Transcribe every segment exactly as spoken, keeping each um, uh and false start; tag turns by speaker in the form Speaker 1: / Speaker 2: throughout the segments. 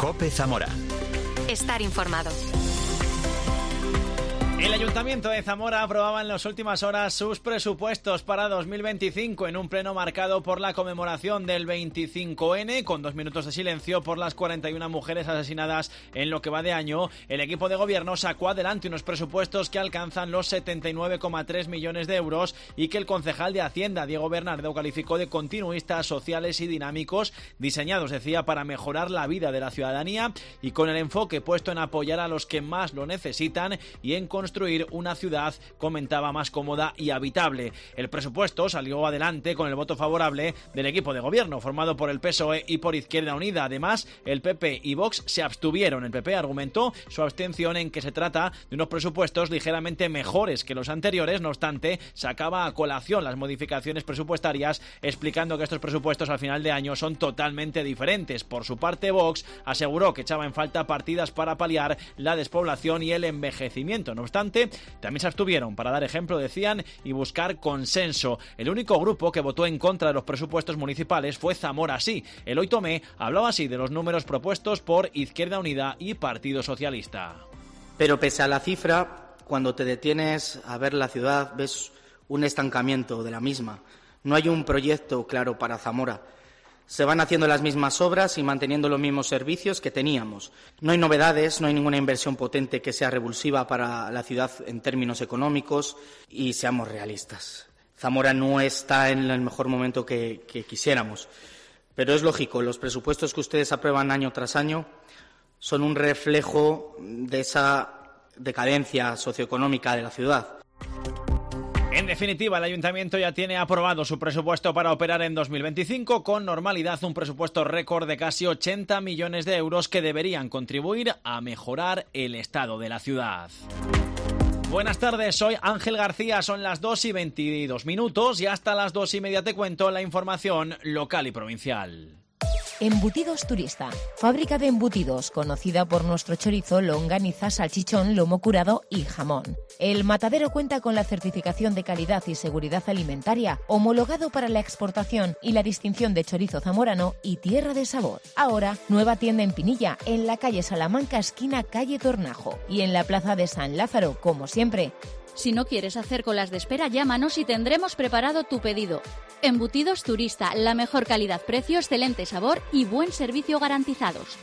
Speaker 1: COPE Zamora.
Speaker 2: Estar informado.
Speaker 3: El Ayuntamiento de Zamora aprobaba en las últimas horas sus presupuestos para dos mil veinticinco en un pleno marcado por la conmemoración del veinticinco ene, con dos minutos de silencio por las cuarenta y una mujeres asesinadas en lo que va de año. El equipo de gobierno sacó adelante unos presupuestos que alcanzan los setenta y nueve coma tres millones de euros y que el concejal de Hacienda, Diego Bernardo, calificó de continuistas, sociales y dinámicos, diseñados, decía, para mejorar la vida de la ciudadanía y con el enfoque puesto en apoyar a los que más lo necesitan y en construir una ciudad, comentaba, más cómoda y habitable. El presupuesto salió adelante con el voto favorable del equipo de gobierno, formado por el P S O E y por Izquierda Unida. Además, el P P y Vox se abstuvieron. El P P argumentó su abstención en que se trata de unos presupuestos ligeramente mejores que los anteriores. No obstante, sacaba a colación las modificaciones presupuestarias, explicando que estos presupuestos al final de año son totalmente diferentes. Por su parte, Vox aseguró que echaba en falta partidas para paliar la despoblación y el envejecimiento. No obstante, también se abstuvieron para dar ejemplo, decían, y buscar consenso. El único grupo que votó en contra de los presupuestos municipales fue Zamora Sí. Eloy Tomé hablaba así de los números propuestos por Izquierda Unida y Partido Socialista.
Speaker 4: Pero pese a la cifra, cuando te detienes a ver la ciudad, ves un estancamiento de la misma. No hay un proyecto claro para Zamora. Se van haciendo las mismas obras y manteniendo los mismos servicios que teníamos. No hay novedades, no hay ninguna inversión potente que sea revulsiva para la ciudad en términos económicos y seamos realistas. Zamora no está en el mejor momento que, que quisiéramos. Pero es lógico, los presupuestos que ustedes aprueban año tras año son un reflejo de esa decadencia socioeconómica de la ciudad.
Speaker 3: En definitiva, el Ayuntamiento ya tiene aprobado su presupuesto para operar en dos mil veinticinco con normalidad, un presupuesto récord de casi ochenta millones de euros que deberían contribuir a mejorar el estado de la ciudad. Buenas tardes, soy Ángel García, son las dos y veintidós minutos y hasta las dos y media te cuento la información local y provincial.
Speaker 5: Embutidos Turista, fábrica de embutidos conocida por nuestro chorizo, longaniza, salchichón, lomo curado y jamón. El matadero cuenta con la certificación de calidad y seguridad alimentaria, homologado para la exportación y la distinción de chorizo zamorano y tierra de sabor. Ahora, nueva tienda en Pinilla, en la calle Salamanca, esquina calle Tornajo, y en la plaza de San Lázaro, como siempre.
Speaker 6: Si no quieres hacer colas de espera, llámanos y tendremos preparado tu pedido. Embutidos Turista, la mejor calidad-precio, excelente sabor y buen servicio garantizados.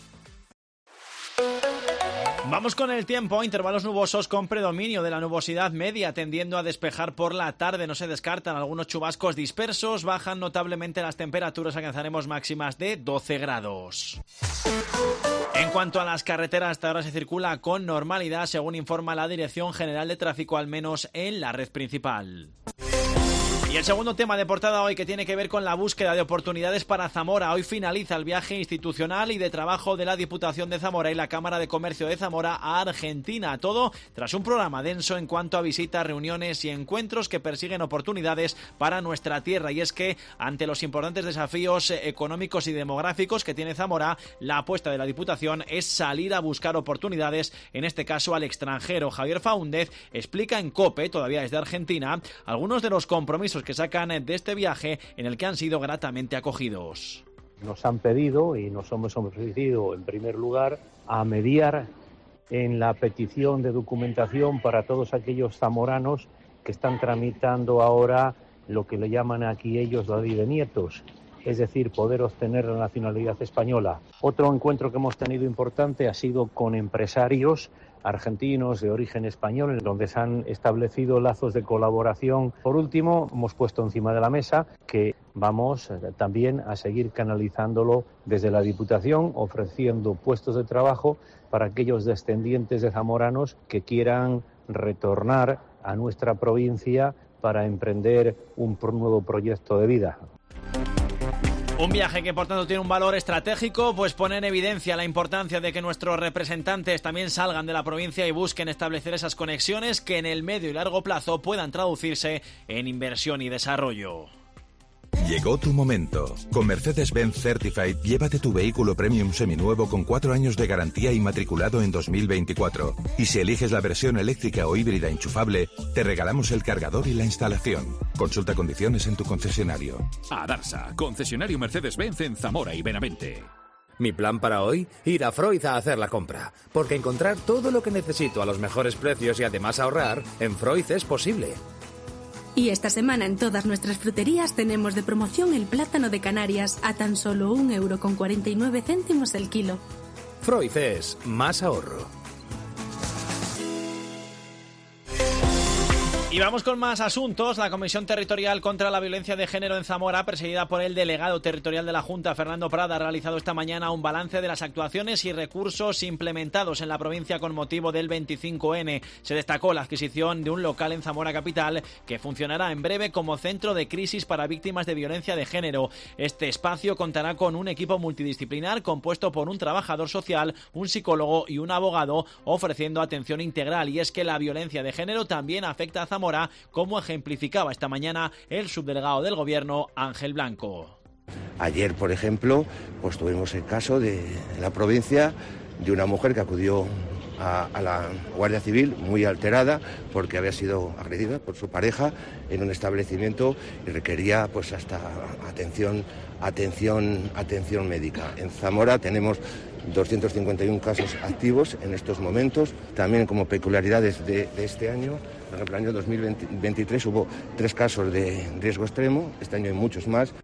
Speaker 3: Vamos con el tiempo, intervalos nubosos con predominio de la nubosidad media, tendiendo a despejar por la tarde. No se descartan algunos chubascos dispersos, bajan notablemente las temperaturas, alcanzaremos máximas de doce grados. En cuanto a las carreteras, hasta ahora se circula con normalidad, según informa la Dirección General de Tráfico, al menos en la red principal. Y el segundo tema de portada hoy, que tiene que ver con la búsqueda de oportunidades para Zamora. Hoy finaliza el viaje institucional y de trabajo de la Diputación de Zamora y la Cámara de Comercio de Zamora a Argentina. Todo tras un programa denso en cuanto a visitas, reuniones y encuentros que persiguen oportunidades para nuestra tierra. Y es que, ante los importantes desafíos económicos y demográficos que tiene Zamora, la apuesta de la Diputación es salir a buscar oportunidades, en este caso al extranjero. Javier Faúndez explica en COPE, todavía desde Argentina, algunos de los compromisos que sacan de este viaje en el que han sido gratamente acogidos.
Speaker 7: Nos han pedido y nos hemos ofrecido en primer lugar a mediar en la petición de documentación para todos aquellos zamoranos que están tramitando ahora lo que le llaman aquí ellos la ley de nietos, es decir, poder obtener la nacionalidad española. Otro encuentro que hemos tenido importante ha sido con empresarios argentinos de origen español, en donde se han establecido lazos de colaboración. Por último, hemos puesto encima de la mesa que vamos también a seguir canalizándolo desde la Diputación, ofreciendo puestos de trabajo para aquellos descendientes de zamoranos que quieran retornar a nuestra provincia para emprender un nuevo proyecto de vida.
Speaker 3: Un viaje que por tanto tiene un valor estratégico, pues pone en evidencia la importancia de que nuestros representantes también salgan de la provincia y busquen establecer esas conexiones que en el medio y largo plazo puedan traducirse en inversión y desarrollo.
Speaker 1: Llegó tu momento. Con Mercedes-Benz Certified, llévate tu vehículo premium seminuevo con cuatro años de garantía inmatriculado en dos mil veinticuatro. Y si eliges la versión eléctrica o híbrida enchufable, te regalamos el cargador y la instalación. Consulta condiciones en tu concesionario.
Speaker 8: Adarsa, concesionario Mercedes-Benz en Zamora y Benavente. Mi plan para hoy, ir a Freud a hacer la compra, porque encontrar todo lo que necesito a los mejores precios y además ahorrar, en Freud es posible.
Speaker 9: Y esta semana en todas nuestras fruterías tenemos de promoción el plátano de Canarias a tan solo un euro con cuarenta y nueve céntimos el kilo.
Speaker 8: Freud es más ahorro.
Speaker 3: Y vamos con más asuntos. La Comisión Territorial contra la Violencia de Género en Zamora, presidida por el delegado territorial de la Junta, Fernando Prada, ha realizado esta mañana un balance de las actuaciones y recursos implementados en la provincia con motivo del veinticinco ene. Se destacó la adquisición de un local en Zamora Capital que funcionará en breve como centro de crisis para víctimas de violencia de género. Este espacio contará con un equipo multidisciplinar compuesto por un trabajador social, un psicólogo y un abogado, ofreciendo atención integral. Y es que la violencia de género también afecta a Zamora, como ejemplificaba esta mañana el subdelegado del Gobierno, Ángel Blanco.
Speaker 10: Ayer, por ejemplo, pues tuvimos el caso de la provincia de una mujer que acudió a, a la Guardia Civil muy alterada porque había sido agredida por su pareja en un establecimiento y requería pues hasta atención, atención, atención médica. En Zamora tenemos doscientos cincuenta y uno casos activos en estos momentos. También como peculiaridades de, de este año, por ejemplo, el año dos mil veintitrés hubo tres casos de riesgo extremo, este año hay muchos más.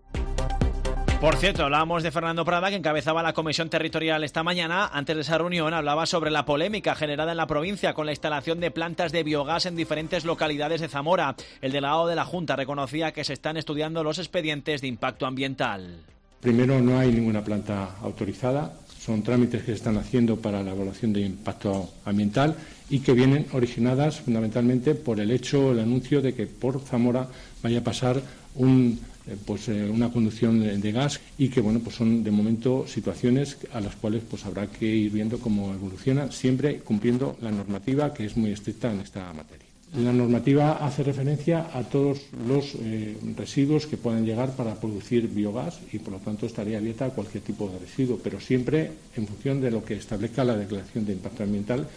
Speaker 3: Por cierto, hablábamos de Fernando Prada, que encabezaba la Comisión Territorial esta mañana. Antes de esa reunión hablaba sobre la polémica generada en la provincia con la instalación de plantas de biogás en diferentes localidades de Zamora. El delegado de la Junta reconocía que se están estudiando los expedientes de impacto ambiental.
Speaker 11: Primero, no hay ninguna planta autorizada. Son trámites que se están haciendo para la evaluación de impacto ambiental y que vienen originadas fundamentalmente por el hecho, el anuncio de que por Zamora vaya a pasar un, eh, pues, eh, una conducción de, de gas y que bueno, pues son de momento situaciones a las cuales pues habrá que ir viendo cómo evoluciona, siempre cumpliendo la normativa que es muy estricta en esta materia. La normativa hace referencia a todos los eh, residuos que puedan llegar para producir biogás y, por lo tanto, estaría abierta a cualquier tipo de residuo, pero siempre en función de lo que establezca la declaración de impacto ambiental.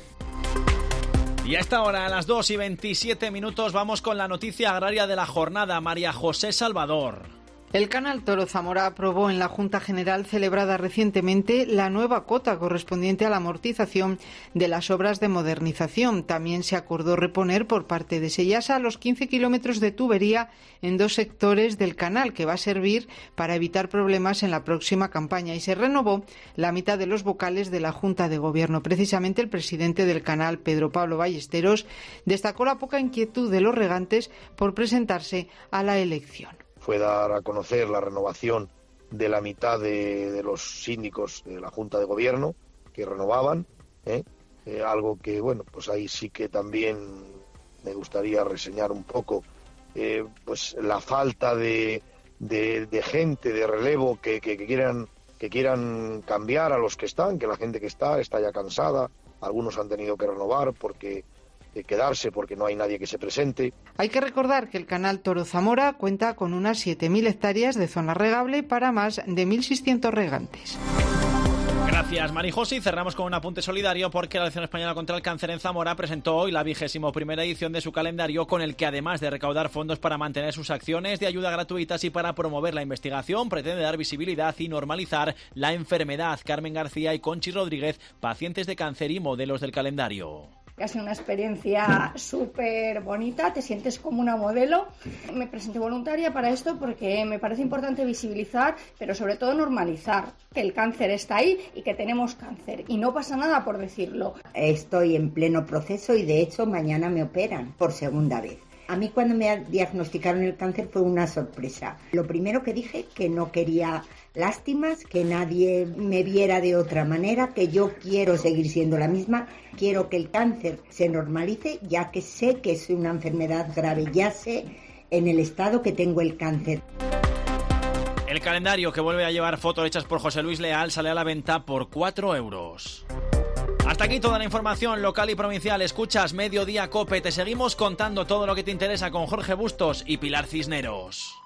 Speaker 3: Y a esta hora, a las dos y veintisiete minutos, vamos con la noticia agraria de la jornada. María José Salvador.
Speaker 12: El Canal Toro Zamora aprobó en la Junta General celebrada recientemente la nueva cota correspondiente a la amortización de las obras de modernización. También se acordó reponer por parte de Sellasa los quince kilómetros de tubería en dos sectores del canal, que va a servir para evitar problemas en la próxima campaña. Y se renovó la mitad de los vocales de la Junta de Gobierno. Precisamente el presidente del canal, Pedro Pablo Ballesteros, destacó la poca inquietud de los regantes por presentarse a la elección.
Speaker 13: Fue dar a conocer la renovación de la mitad de, de los síndicos de la Junta de Gobierno que renovaban, ¿eh? Eh, algo que, bueno, pues ahí sí que también me gustaría reseñar un poco, eh, pues la falta de, de, de gente, de relevo que, que, que quieran que quieran cambiar a los que están, que la gente que está está ya cansada, algunos han tenido que renovar porque de quedarse porque no hay nadie que se presente.
Speaker 12: Hay que recordar que el Canal Toro Zamora cuenta con unas siete mil hectáreas de zona regable para más de mil seiscientos regantes.
Speaker 3: Gracias, Marijose. Y cerramos con un apunte solidario porque la Asociación Española contra el Cáncer en Zamora presentó hoy la vigésimo primera edición de su calendario, con el que, además de recaudar fondos para mantener sus acciones de ayuda gratuitas y para promover la investigación, pretende dar visibilidad y normalizar la enfermedad. Carmen García y Conchi Rodríguez, pacientes de cáncer y modelos del calendario.
Speaker 14: Ha sido una experiencia súper bonita, te sientes como una modelo. Me presenté voluntaria para esto porque me parece importante visibilizar, pero sobre todo normalizar que el cáncer está ahí y que tenemos cáncer y no pasa nada por decirlo.
Speaker 15: Estoy en pleno proceso y de hecho mañana me operan por segunda vez. A mí cuando me diagnosticaron el cáncer fue una sorpresa. Lo primero que dije, que no quería lástimas, que nadie me viera de otra manera, que yo quiero seguir siendo la misma, quiero que el cáncer se normalice, ya que sé que es una enfermedad grave, ya sé en el estado que tengo el cáncer.
Speaker 3: El calendario, que vuelve a llevar fotos hechas por José Luis Leal, sale a la venta por cuatro euros. Hasta aquí toda la información local y provincial. Escuchas Mediodía COPE. Te seguimos contando todo lo que te interesa con Jorge Bustos y Pilar Cisneros.